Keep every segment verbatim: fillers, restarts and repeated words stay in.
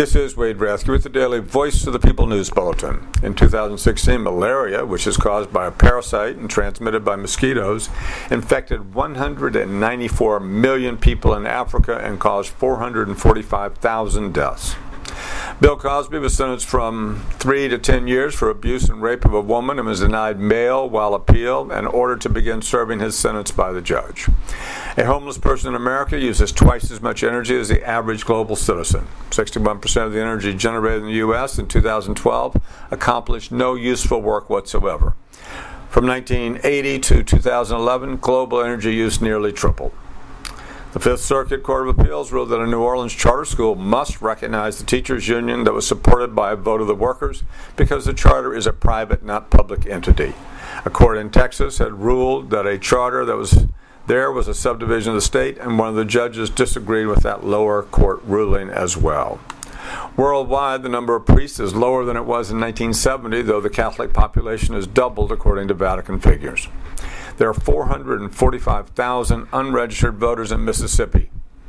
This is Wade Rathke with the Daily Voice of the People News Bulletin. In two thousand sixteen, malaria, which is caused by a parasite and transmitted by mosquitoes, infected one hundred ninety-four million people in Africa and caused four hundred forty-five thousand deaths. Bill Cosby was sentenced from three to ten years for abuse and rape of a woman and was denied bail while appealed and ordered to begin serving his sentence by the judge. A homeless person in America uses twice as much energy as the average global citizen. sixty-one percent of the energy generated in the U S in two thousand twelve accomplished no useful work whatsoever. From nineteen eighty to two thousand eleven, global energy use nearly tripled. The Fifth Circuit Court of Appeals ruled that a New Orleans charter school must recognize the teachers' union that was supported by a vote of the workers because the charter is a private, not public entity. A court in Texas had ruled that a charter that was there was a subdivision of the state, and one of the judges disagreed with that lower court ruling as well. Worldwide, the number of priests is lower than it was in nineteen seventy, though the Catholic population has doubled according to Vatican figures. There are four hundred forty-five thousand unregistered voters in Mississippi.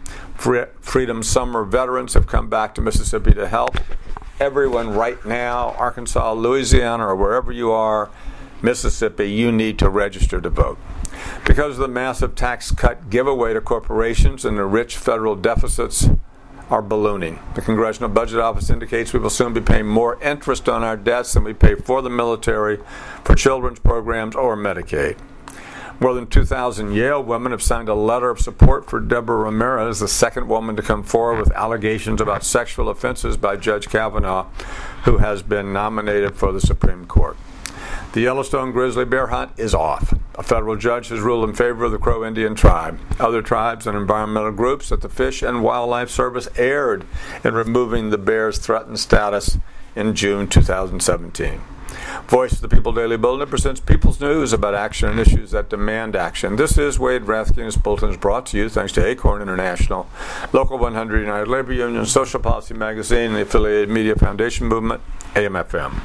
Freedom Summer veterans have come back to Mississippi to help. Everyone right now, Arkansas, Louisiana, or wherever you are, Mississippi, you need to register to vote. Because of the massive tax cut giveaway to corporations and the rich federal deficits are ballooning. The Congressional Budget Office indicates we will soon be paying more interest on our debts than we pay for the military, for children's programs, or Medicaid. More than two thousand Yale women have signed a letter of support for Deborah Ramirez, the second woman to come forward with allegations about sexual offenses by Judge Kavanaugh, who has been nominated for the Supreme Court. The Yellowstone grizzly bear hunt is off. A federal judge has ruled in favor of the Crow Indian tribe. Other tribes and environmental groups at the Fish and Wildlife Service erred in removing the bear's threatened status in June two thousand seventeen. Voice of the People Daily Bulletin presents People's News about action and issues that demand action. This is Wade Rathke, and this bulletin is brought to you thanks to Acorn International, Local one hundred United Labor Union, Social Policy Magazine, and the affiliated Media Foundation Movement, A M F M.